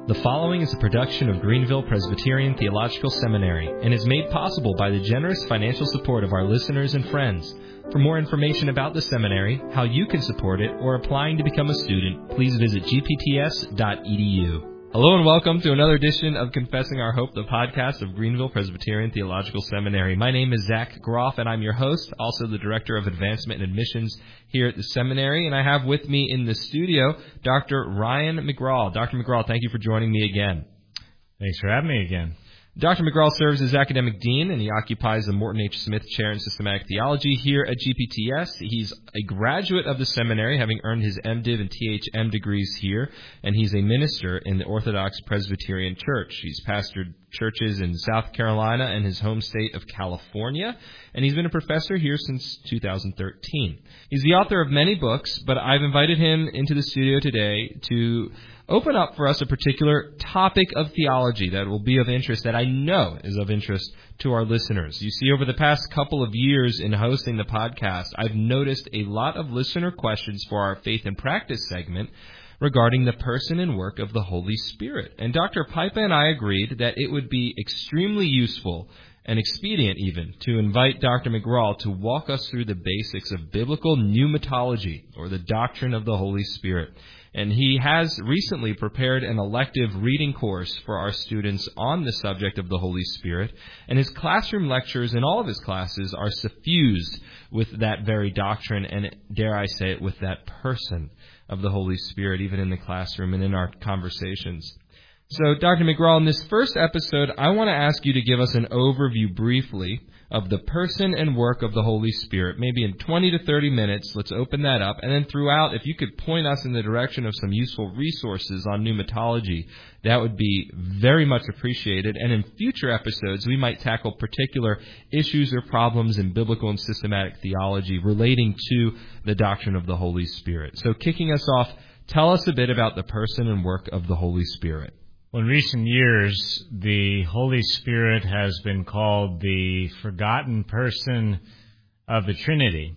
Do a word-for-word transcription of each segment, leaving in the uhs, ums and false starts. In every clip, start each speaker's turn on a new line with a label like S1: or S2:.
S1: The following is a production of Greenville Presbyterian Theological Seminary and is made possible by the generous financial support of our listeners and friends. For more information about the seminary, how you can support it, or applying to become a student, please visit g p t s dot e d u. Hello and welcome to another edition of Confessing Our Hope, the podcast of Greenville Presbyterian Theological Seminary. My name is Zach Groff, and I'm your host, also the Director of Advancement and Admissions here at the seminary. And I have with me in the studio Doctor Ryan McGraw. Doctor McGraw, thank you for joining me again.
S2: Thanks for having me again.
S1: Doctor McGraw serves as Academic Dean, and he occupies the Morton H. Smith Chair in Systematic Theology here at G P T S. He's a graduate of the seminary, having earned his MDiv and T H M degrees here, and he's a minister in the Orthodox Presbyterian Church. He's pastored churches in South Carolina and his home state of California, and he's been a professor here since two thousand thirteen. He's the author of many books, but I've invited him into the studio today to open up for us a particular topic of theology that will be of interest, that I know is of interest to our listeners. You see, over the past couple of years in hosting the podcast, I've noticed a lot of listener questions for our Faith and Practice segment regarding the person and work of the Holy Spirit. And Doctor Pipa and I agreed that it would be extremely useful and expedient even to invite Doctor McGraw to walk us through the basics of biblical pneumatology, or the doctrine of the Holy Spirit. And he has recently prepared an elective reading course for our students on the subject of the Holy Spirit, and his classroom lectures in all of his classes are suffused with that very doctrine, and dare I say it, with that person of the Holy Spirit, even in the classroom and in our conversations. So, Doctor McGraw, in this first episode, I want to ask you to give us an overview briefly of the person and work of the Holy Spirit. Maybe in twenty to thirty minutes, let's open that up. And then throughout, if you could point us in the direction of some useful resources on pneumatology, that would be very much appreciated. And in future episodes, we might tackle particular issues or problems in biblical and systematic theology relating to the doctrine of the Holy Spirit. So kicking us off, tell us a bit about the person and work of the Holy Spirit.
S2: Well, in recent years, the Holy Spirit has been called the forgotten person of the Trinity.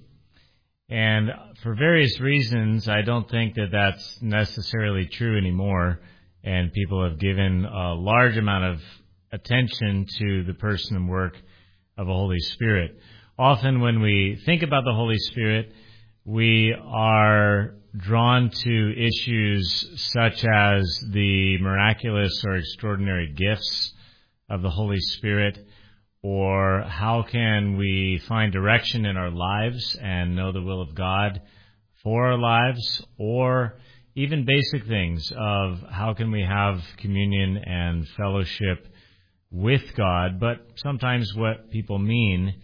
S2: And for various reasons, I don't think that that's necessarily true anymore. And people have given a large amount of attention to the person and work of the Holy Spirit. Often when we think about the Holy Spirit, we are drawn to issues such as the miraculous or extraordinary gifts of the Holy Spirit, or how can we find direction in our lives and know the will of God for our lives, or even basic things of how can we have communion and fellowship with God. But sometimes what people mean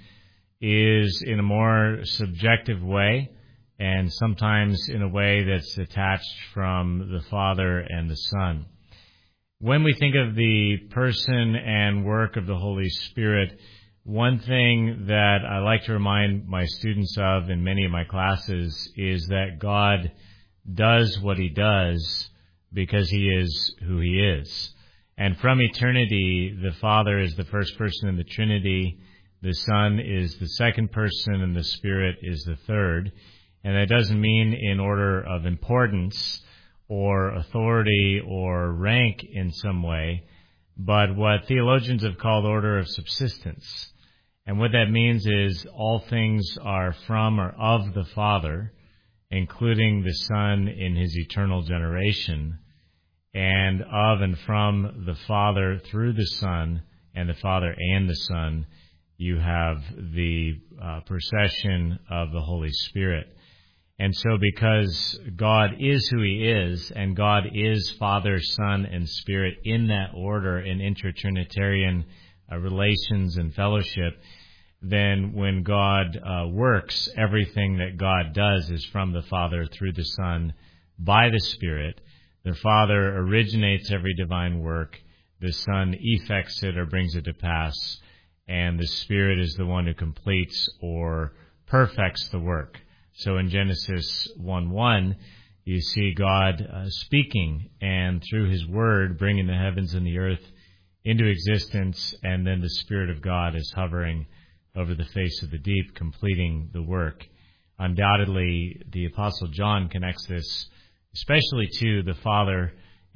S2: is in a more subjective way, and sometimes in a way that's detached from the Father and the Son. When we think of the person and work of the Holy Spirit, one thing that I like to remind my students of in many of my classes is that God does what He does because He is who He is. And from eternity, the Father is the first person in the Trinity, the Son is the second person, and the Spirit is the third. And that doesn't mean in order of importance or authority or rank in some way, but what theologians have called order of subsistence. And what that means is all things are from or of the Father, including the Son in His eternal generation, and of and from the Father through the Son, and the Father and the Son, you have the uh, procession of the Holy Spirit. And so because God is who He is, and God is Father, Son, and Spirit in that order in intertrinitarian uh, relations and fellowship, then when God uh, works, everything that God does is from the Father through the Son by the Spirit. The Father originates every divine work, the Son effects it or brings it to pass, and the Spirit is the one who completes or perfects the work. So in Genesis one one, you see God uh, speaking and through His Word bringing the heavens and the earth into existence, and then the Spirit of God is hovering over the face of the deep, completing the work. Undoubtedly, the Apostle John connects this especially to the Father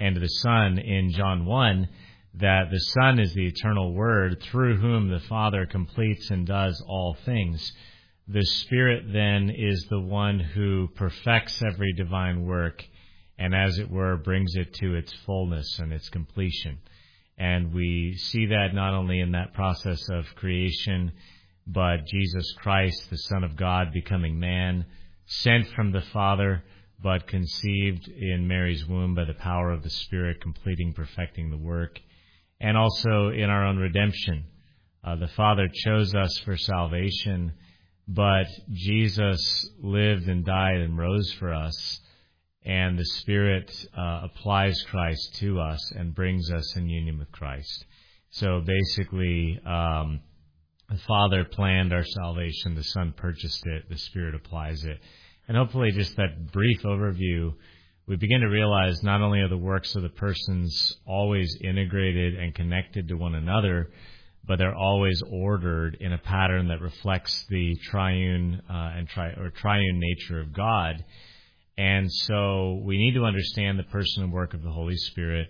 S2: and to the Son in John one, that the Son is the eternal Word through whom the Father completes and does all things. The Spirit then is the one who perfects every divine work and, as it were, brings it to its fullness and its completion. And we see that not only in that process of creation, but Jesus Christ, the Son of God, becoming man, sent from the Father, but conceived in Mary's womb by the power of the Spirit, completing, perfecting the work. And also in our own redemption. Uh, the Father chose us for salvation, but Jesus lived and died and rose for us, and the Spirit uh, applies Christ to us and brings us in union with Christ. So basically, um, the Father planned our salvation, the Son purchased it, the Spirit applies it. And hopefully just that brief overview, we begin to realize not only are the works of the persons always integrated and connected to one another, but they're always ordered in a pattern that reflects the triune uh, and tri- or triune nature of God. And so we need to understand the person and work of the Holy Spirit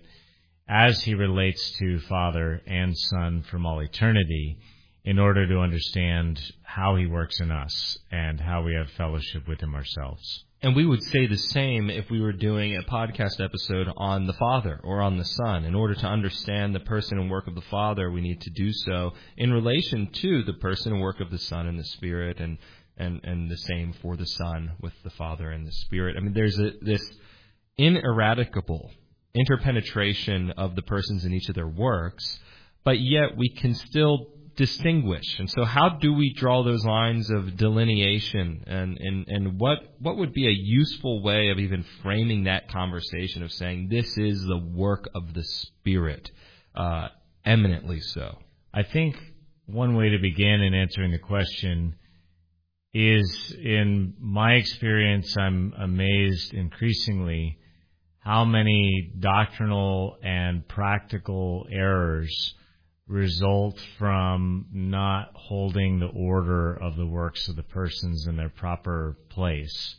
S2: as he relates to Father and Son from all eternity, in order to understand how he works in us and how we have fellowship with him ourselves.
S1: And we would say the same if we were doing a podcast episode on the Father or on the Son. In order to understand the person and work of the Father, we need to do so in relation to the person and work of the Son and the Spirit, and and, and the same for the Son with the Father and the Spirit. I mean, there's a, this ineradicable interpenetration of the persons in each of their works, but yet we can still distinguish. And so how do we draw those lines of delineation, and, and, and what, what would be a useful way of even framing that conversation of saying this is the work of the Spirit, uh, eminently so?
S2: I think one way to begin in answering the question is, in my experience, I'm amazed increasingly how many doctrinal and practical errors result from not holding the order of the works of the persons in their proper place,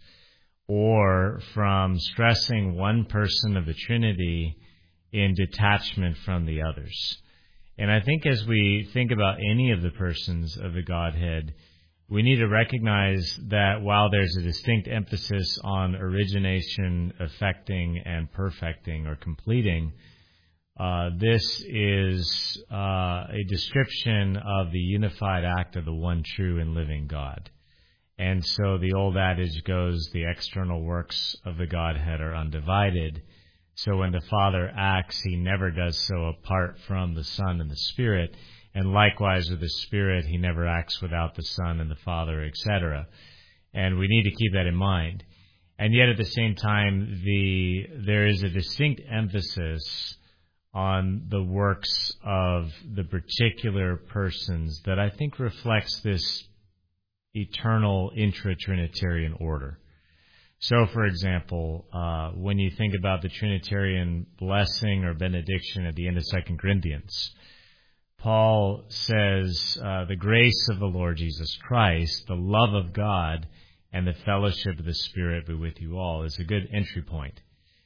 S2: or from stressing one person of the Trinity in detachment from the others. And I think as we think about any of the persons of the Godhead, we need to recognize that while there's a distinct emphasis on origination, effecting, and perfecting or completing, Uh, this is uh, a description of the unified act of the one true and living God. And so the old adage goes, the external works of the Godhead are undivided. So when the Father acts, he never does so apart from the Son and the Spirit. And likewise with the Spirit, he never acts without the Son and the Father, et cetera. And we need to keep that in mind. And yet at the same time, the there is a distinct emphasis on the works of the particular persons that I think reflects this eternal intra-Trinitarian order. So, for example, uh, when you think about the Trinitarian blessing or benediction at the end of Second Corinthians, Paul says, uh, the grace of the Lord Jesus Christ, the love of God, and the fellowship of the Spirit be with you all, is a good entry point.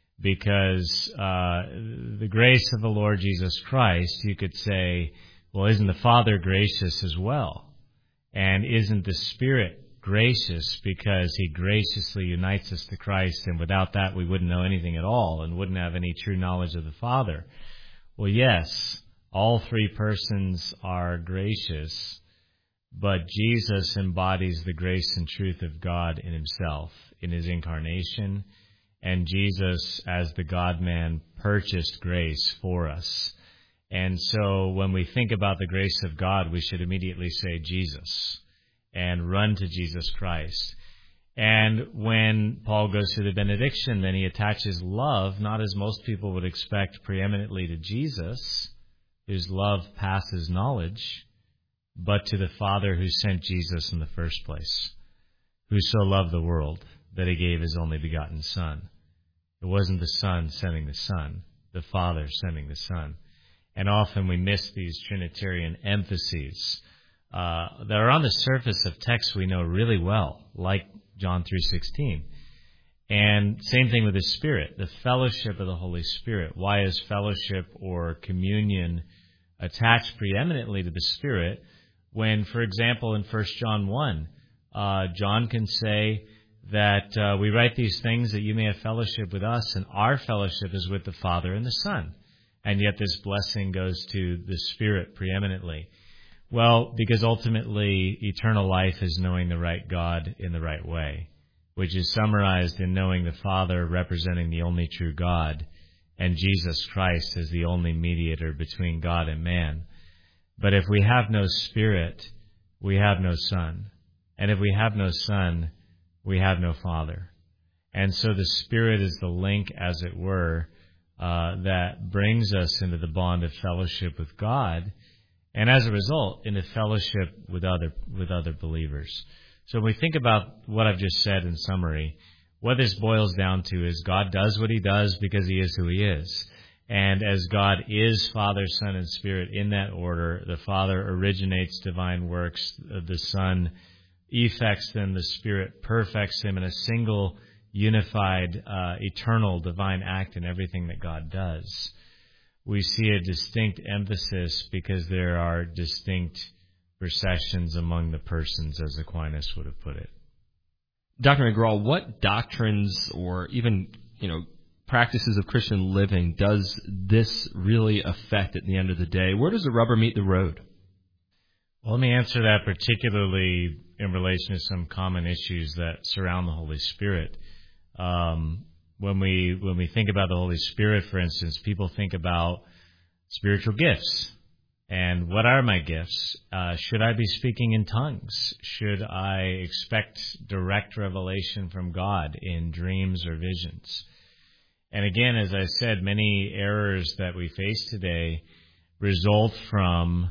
S2: Because uh, the grace of the Lord Jesus Christ, you could say, well, isn't the Father gracious as well? And isn't the Spirit gracious because he graciously unites us to Christ, and without that we wouldn't know anything at all and wouldn't have any true knowledge of the Father? Well, yes, all three persons are gracious, but Jesus embodies the grace and truth of God in himself, in his incarnation. And Jesus, as the God-man, purchased grace for us. And so when we think about the grace of God, we should immediately say Jesus and run to Jesus Christ. And when Paul goes through the benediction, then he attaches love, not as most people would expect, preeminently to Jesus, whose love passes knowledge, but to the Father who sent Jesus in the first place, who so loved the world that he gave his only begotten Son. It wasn't the Son sending the Son, the Father sending the Son. And often we miss these Trinitarian emphases uh, that are on the surface of texts we know really well, like John three sixteen. And same thing with the Spirit, the fellowship of the Holy Spirit. Why is fellowship or communion attached preeminently to the Spirit when, for example, in First John one, uh, John can say that uh, we write these things that you may have fellowship with us, and our fellowship is with the Father and the Son. And yet this blessing goes to the Spirit preeminently. Well, because ultimately eternal life is knowing the right God in the right way, which is summarized in knowing the Father representing the only true God, and Jesus Christ as the only mediator between God and man. But if we have no Spirit, we have no Son. And if we have no Son, we have no Father. And so the Spirit is the link, as it were, uh, that brings us into the bond of fellowship with God, and as a result, into fellowship with other with other believers. So when we think about what I've just said in summary, what this boils down to is God does what he does because he is who he is. And as God is Father, Son, and Spirit in that order, the Father originates divine works, the Son effects them, the Spirit perfects them in a single, unified, uh, eternal, divine act in everything that God does. We see a distinct emphasis because there are distinct processions among the persons, as Aquinas would have put it.
S1: Doctor McGraw, what doctrines or even, you know, practices of Christian living does this really affect at the end of the day? Where does the rubber meet the road?
S2: Well, let me answer that particularly in relation to some common issues that surround the Holy Spirit. Um, when we when we think about the Holy Spirit, for instance, people think about spiritual gifts. And what are my gifts? Uh, should I be speaking in tongues? Should I expect direct revelation from God in dreams or visions? And again, as I said, many errors that we face today result from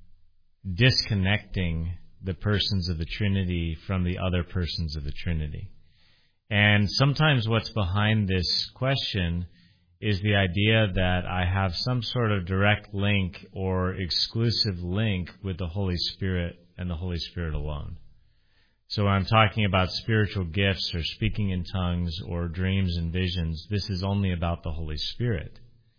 S2: disconnecting the persons of the Trinity from the other persons of the Trinity. And sometimes what's behind this question is the idea that I have some sort of direct link or exclusive link with the Holy Spirit and the Holy Spirit alone. So when I'm talking about spiritual gifts or speaking in tongues or dreams and visions, this is only about the Holy Spirit,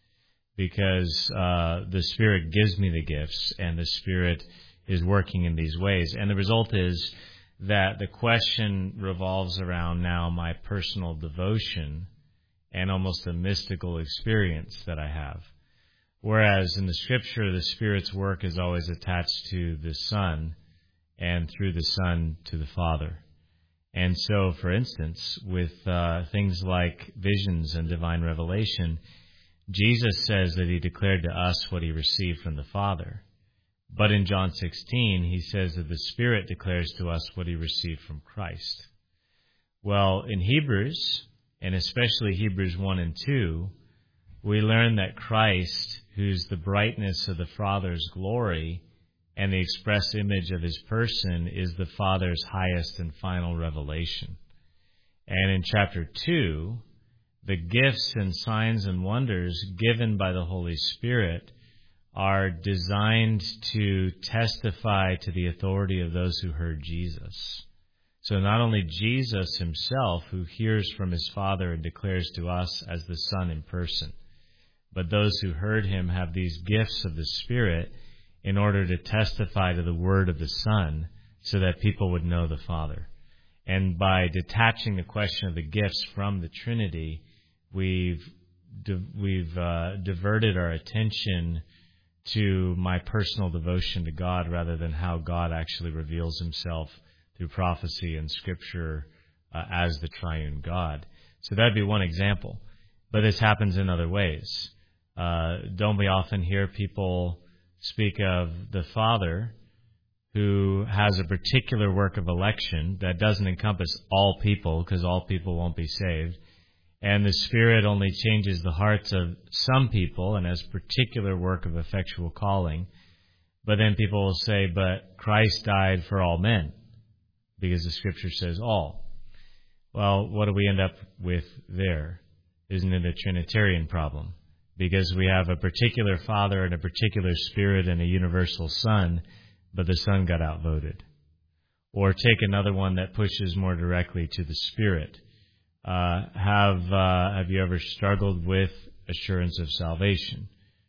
S2: because uh, the Spirit gives me the gifts and the Spirit is working in these ways. And the result is that the question revolves around now my personal devotion and almost a mystical experience that I have. Whereas in the Scripture, the Spirit's work is always attached to the Son, and through the Son to the Father. And so, for instance, with uh, things like visions and divine revelation, Jesus says that he declared to us what he received from the Father. But in John sixteen, he says that the Spirit declares to us what he received from Christ. Well, in Hebrews, and especially Hebrews one and two, we learn that Christ, who's the brightness of the Father's glory and the express image of his person, is the Father's highest and final revelation. And in chapter two, the gifts and signs and wonders given by the Holy Spirit are designed to testify to the authority of those who heard Jesus. So not only Jesus himself, who hears from his Father and declares to us as the Son in person, but those who heard him have these gifts of the Spirit in order to testify to the word of the Son so that people would know the Father. And by detaching the question of the gifts from the Trinity, we've di- we've uh, diverted our attention to my personal devotion to God rather than how God actually reveals himself through prophecy and Scripture uh, as the triune God. So that would be one example. But this happens in other ways. Uh, don't we often hear people speak of the Father who has a particular work of election that doesn't encompass all people, because all people won't be saved, and the Spirit only changes the hearts of some people and has particular work of effectual calling. But then people will say, but Christ died for all men, because the Scripture says all. Well, what do we end up with there? Isn't it a Trinitarian problem? Because we have a particular Father and a particular Spirit and a universal Son, but the Son got outvoted. Or take another one that pushes more directly to the Spirit. uh, have uh, have you ever struggled with assurance of salvation?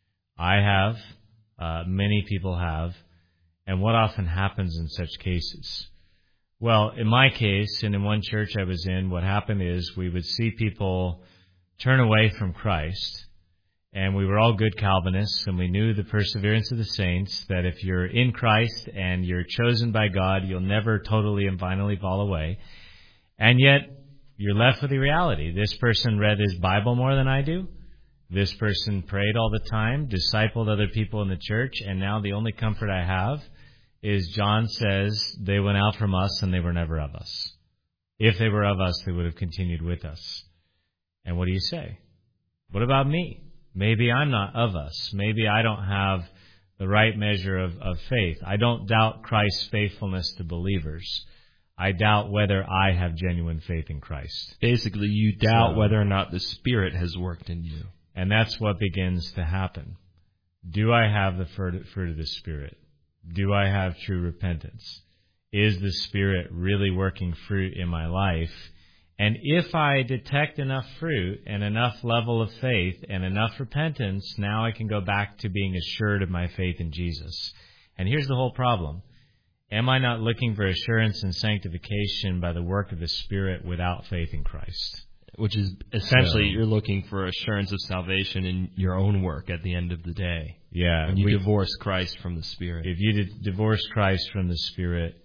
S2: I have. Uh, many people have. And what often happens in such cases? Well, in my case, and in one church I was in, what happened is we would see people turn away from Christ, and we were all good Calvinists, and we knew the perseverance of the saints, that if you're in Christ and you're chosen by God, you'll never totally and finally fall away. And yet, you're left with the reality. This person read his Bible more than I do. This person prayed all the time, discipled other people in the church, and now the only comfort I have is John says they went out from us and they were never of us. If they were of us, they would have continued with us. And what do you say? What about me? Maybe I'm not of us. Maybe I don't have the right measure of, of faith. I don't doubt Christ's faithfulness to believers. I doubt whether I have genuine faith in Christ.
S1: Basically, you doubt
S2: So-
S1: whether or not the Spirit has worked in you.
S2: And that's what begins to happen. Do I have the fruit fruit of the Spirit? Do I have true repentance? Is the Spirit really working fruit in my life? And if I detect enough fruit and enough level of faith and enough repentance, now I can go back to being assured of my faith in Jesus. And here's the whole problem. Am I not looking for assurance and sanctification by the work of the Spirit without faith in Christ?
S1: Which is essentially
S2: So-
S1: you're looking for assurance of salvation in your own work at the end of the day.
S2: Yeah.
S1: When you
S2: we-
S1: divorce Christ from the Spirit.
S2: If you d- divorce Christ from the Spirit,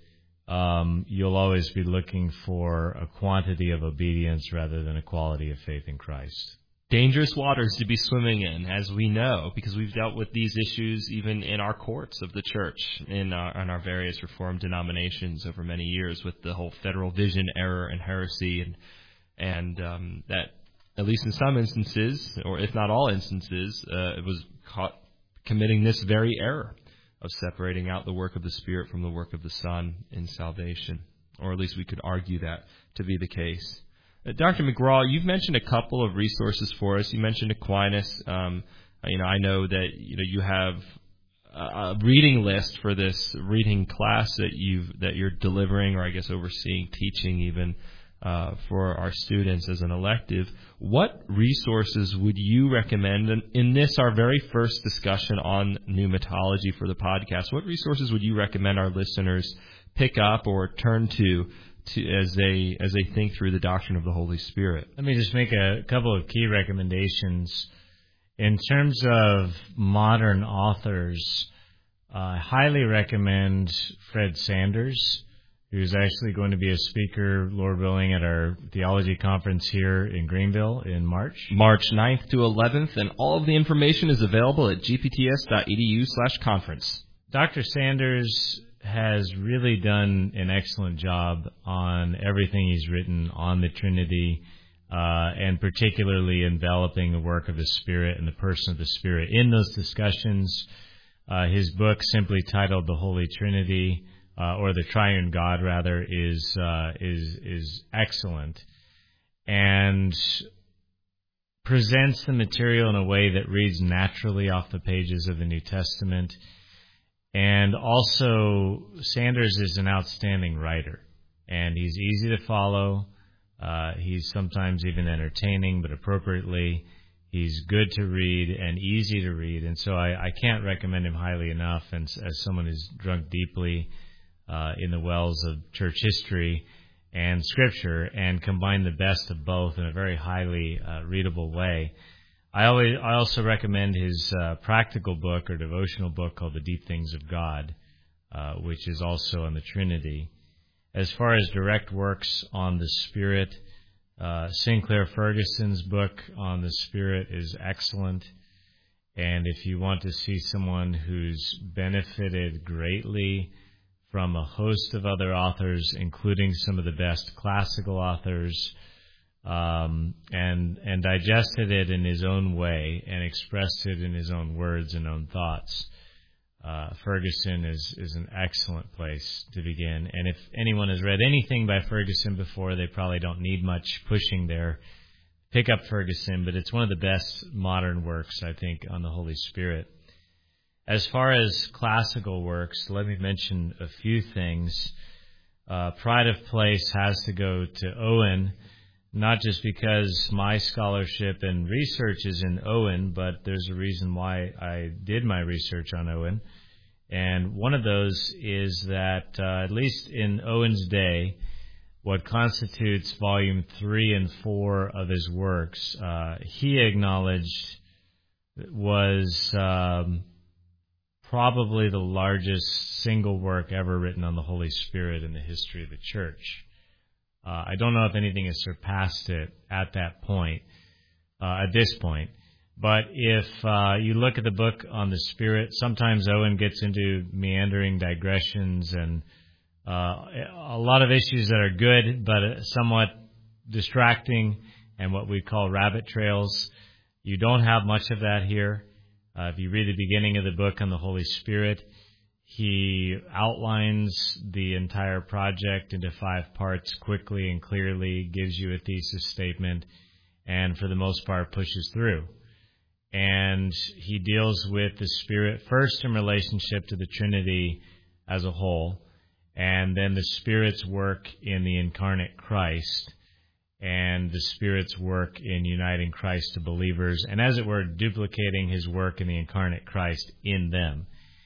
S2: um, you'll always be looking for a quantity of obedience rather than a quality of faith in Christ.
S1: Dangerous waters to be swimming in, as we know, because we've dealt with these issues even in our courts of the church, in our, in our various Reformed denominations over many years, with the whole federal vision error and heresy, and and um, that, at least in some instances, or if not all instances, uh, it was caught committing this very error of separating out the work of the Spirit from the work of the Son in salvation, or at least we could argue that to be the case. Uh, Doctor McGraw, you've mentioned a couple of resources for us. You mentioned Aquinas. Um, you know, I know that you know you have a, a reading list for this reading class that you've that you're delivering, or I guess overseeing, teaching even uh, for our students as an elective. What resources would you recommend? And in this, our very first discussion on pneumatology for the podcast, what resources would you recommend our listeners pick up or turn to? To, as they as they think through the doctrine of the Holy Spirit?
S2: Let me just make a couple of key recommendations. In terms of modern authors, uh, I highly recommend Fred Sanders, who's actually going to be a speaker, Lord willing, at our theology conference here in Greenville in March.
S1: March ninth to eleventh, and all of the information is available at g p t s dot e d u slash conference.
S2: Doctor Sanders has really done an excellent job on everything he's written on the Trinity, uh, and particularly enveloping the work of the Spirit and the person of the Spirit in those discussions. Uh, his book, simply titled The Holy Trinity, uh, or The Triune God, rather, is uh, is is excellent, and presents the material in a way that reads naturally off the pages of the New Testament. And also, Sanders is an outstanding writer, and he's easy to follow. Uh, he's sometimes even entertaining, but appropriately. He's good to read and easy to read, and so I, I can't recommend him highly enough. And as someone who's drunk deeply uh, in the wells of church history and Scripture, and combined the best of both in a very highly uh, readable way, I always, I also recommend his uh, practical book or devotional book called The Deep Things of God, uh, which is also on the Trinity. As far as direct works on the Spirit, uh, Sinclair Ferguson's book on the Spirit is excellent. And if you want to see someone who's benefited greatly from a host of other authors, including some of the best classical authors, Um, and and digested it in his own way and expressed it in his own words and own thoughts, uh, Ferguson is, is an excellent place to begin. And if anyone has read anything by Ferguson before, they probably don't need much pushing there. Pick up Ferguson, but it's one of the best modern works, I think, on the Holy Spirit. As far as classical works, let me mention a few things. Uh, Pride of Place has to go to Owen. not just because my scholarship and research is in Owen, but there's a reason why I did my research on Owen. And one of those is that, uh, at least in Owen's day, what constitutes volume three and four of his works, uh, he acknowledged was um, probably the largest single work ever written on the Holy Spirit in the history of the church. Uh, I don't know if anything has surpassed it at that point, uh, at this point. But if uh, you look at the book on the Spirit, sometimes Owen gets into meandering digressions and uh, a lot of issues that are good, but somewhat distracting and what we call rabbit trails. You don't have much of that here. Uh, if you read the beginning of the book on the Holy Spirit, he outlines the entire project into five parts quickly and clearly, gives you a thesis statement, and for the most part pushes through. And he deals with the Spirit first in relationship to the Trinity as a whole, and then the Spirit's work in the incarnate Christ, and the Spirit's work in uniting Christ to believers, and as it were, duplicating his work in the incarnate Christ in them.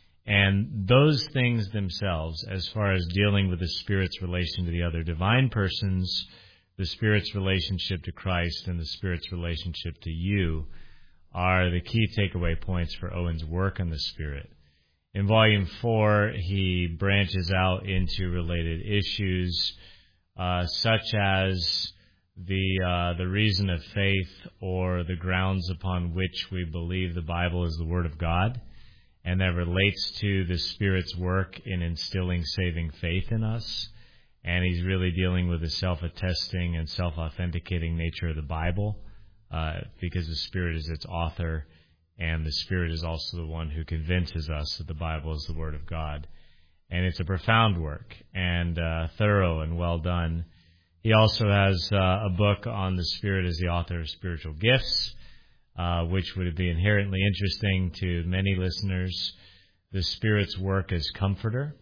S2: And those things themselves, as far as dealing with the Spirit's relation to the other divine persons, the Spirit's relationship to Christ, and the Spirit's relationship to you, are the key takeaway points for Owen's work on the Spirit. In Volume four, he branches out into related issues, uh, such as the uh, the reason of faith, or the grounds upon which we believe the Bible is the Word of God, and that relates to the Spirit's work in instilling saving faith in us. And he's really dealing with the self-attesting and self-authenticating nature of the Bible, uh, because the Spirit is its author, and the Spirit is also the one who convinces us that the Bible is the Word of God. And it's a profound work, and uh, thorough and well done. He also has uh, a book on the Spirit as the author of spiritual gifts, uh, which would be inherently interesting to many listeners. The Spirit's work as comforter,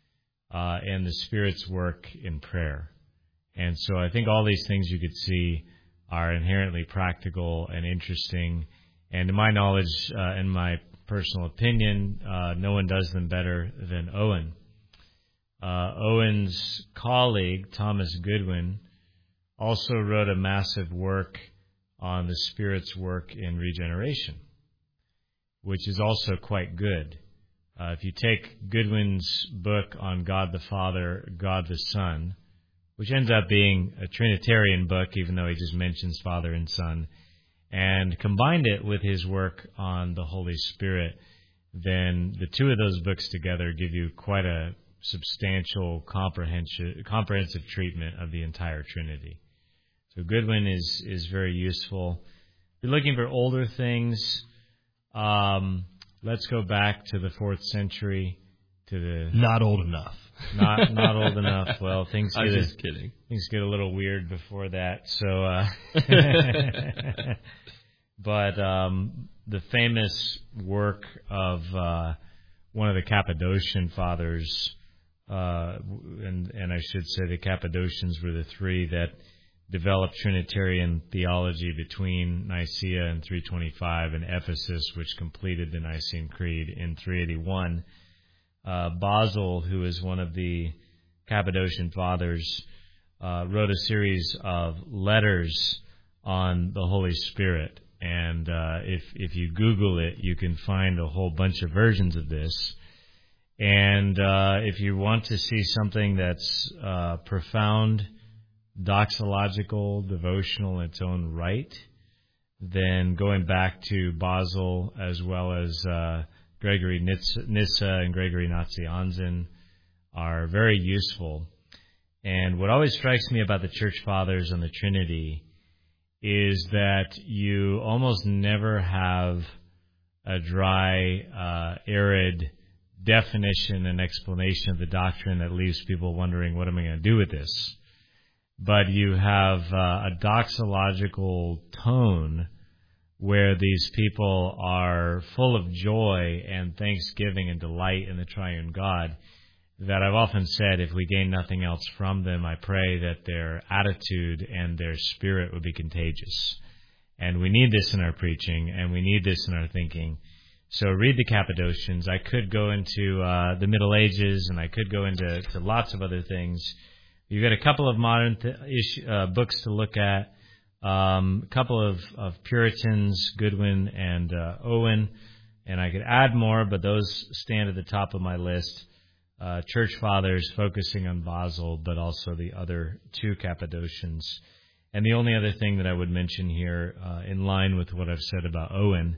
S2: uh, and the Spirit's work in prayer. And so I think all these things you could see are inherently practical and interesting. And to my knowledge, uh, in my personal opinion, uh, no one does them better than Owen. Uh, Owen's colleague, Thomas Goodwin, also wrote a massive work on the Spirit's work in regeneration, which is also quite good. Uh, if you take Goodwin's book on God the Father, God the Son, which ends up being a Trinitarian book, even though he just mentions Father and Son, and combined it with his work on the Holy Spirit, then the two of those books together give you quite a substantial comprehensive, comprehensive treatment of the entire Trinity. So Goodwin is, is very useful. If you're looking for older things, um, let's go back to the fourth century. To the
S1: not old enough.
S2: Not not old enough. Well, things get
S1: I was
S2: a,
S1: just kidding.
S2: Things get a little weird before that. So, uh, but um, the famous work of uh, one of the Cappadocian fathers. Uh, and, and I should say the Cappadocians were the three that developed Trinitarian theology between Nicaea in three twenty-five and Ephesus, which completed the Nicene Creed in three eighty-one. Uh, Basil, who is one of the Cappadocian fathers, uh, wrote a series of letters on the Holy Spirit. And uh, if, if you Google it, you can find a whole bunch of versions of this. And uh, if you want to see something that's uh, profound, doxological, devotional in its own right, then going back to Basil as well as uh, Gregory Nyssa and Gregory Nazianzen are very useful. And what always strikes me about the Church Fathers and the Trinity is that you almost never have a dry, uh, arid definition and explanation of the doctrine that leaves people wondering, what am I going to do with this? But you have uh, a doxological tone where these people are full of joy and thanksgiving and delight in the triune God. that I've often said if we gain nothing else from them, I pray that their attitude and their spirit would be contagious. And we need this in our preaching, and we need this in our thinking. So read the Cappadocians. I could go into uh, the Middle Ages, and I could go into to lots of other things. You've got a couple of modern th- ish, uh, books to look at, um, a couple of, of Puritans, Goodwin and uh, Owen, and I could add more, but those stand at the top of my list. Uh, Church Fathers focusing on Basil, but also the other two Cappadocians. And the only other thing that I would mention here, uh, in line with what I've said about Owen,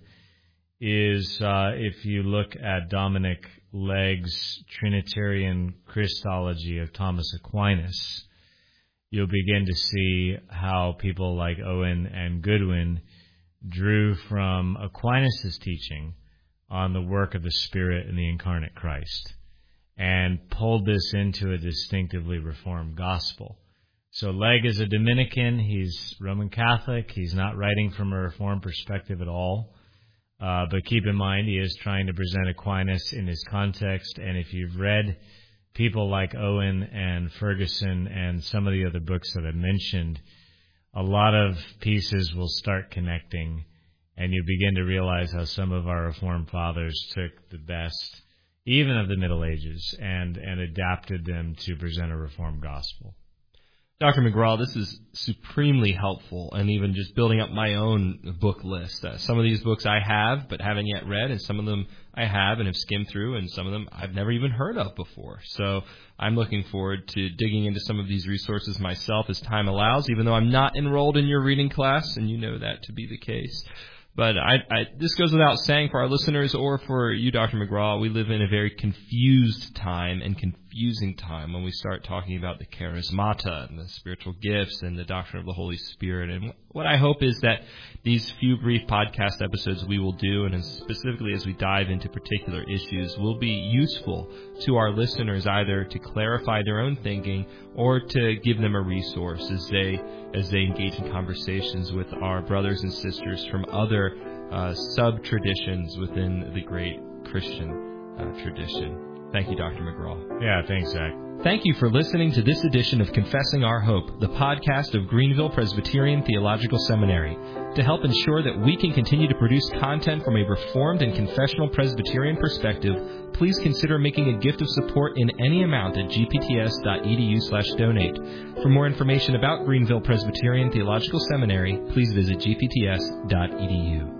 S2: is uh, if you look at Dominic Legg's Trinitarian Christology of Thomas Aquinas, you'll begin to see how people like Owen and Goodwin drew from Aquinas' teaching on the work of the Spirit in the incarnate Christ, and pulled this into a distinctively Reformed gospel. So Legg is a Dominican. He's Roman Catholic. He's not writing from a Reformed perspective at all. Uh, but keep in mind, he is trying to present Aquinas in his context. And if you've read people like Owen and Ferguson and some of the other books that I mentioned, a lot of pieces will start connecting, and you begin to realize how some of our Reformed fathers took the best, even of the Middle Ages, and, and adapted them to present a Reformed gospel.
S1: Doctor McGraw, this is supremely helpful, and even just building up my own book list. Uh, some of these books I have but haven't yet read, and some of them I have and have skimmed through, and some of them I've never even heard of before. So I'm looking forward to digging into some of these resources myself as time allows, even though I'm not enrolled in your reading class, and you know that to be the case. But I, I, this goes without saying for our listeners or for you, Doctor McGraw, we live in a very confused time and confusing time when we start talking about the charismata and the spiritual gifts and the doctrine of the Holy Spirit. And what I hope is that these few brief podcast episodes we will do, and specifically as we dive into particular issues, will be useful to our listeners either to clarify their own thinking or to give them a resource as they as they engage in conversations with our brothers and sisters from other uh, sub-traditions within the great Christian uh, tradition. Thank you, Doctor McGraw.
S2: Yeah, thanks, Zach.
S1: Thank you for listening to this edition of Confessing Our Hope, the podcast of Greenville Presbyterian Theological Seminary. To help ensure that we can continue to produce content from a Reformed and confessional Presbyterian perspective, please consider making a gift of support in any amount at g p t s dot e d u slash donate. For more information about Greenville Presbyterian Theological Seminary, please visit g p t s dot e d u.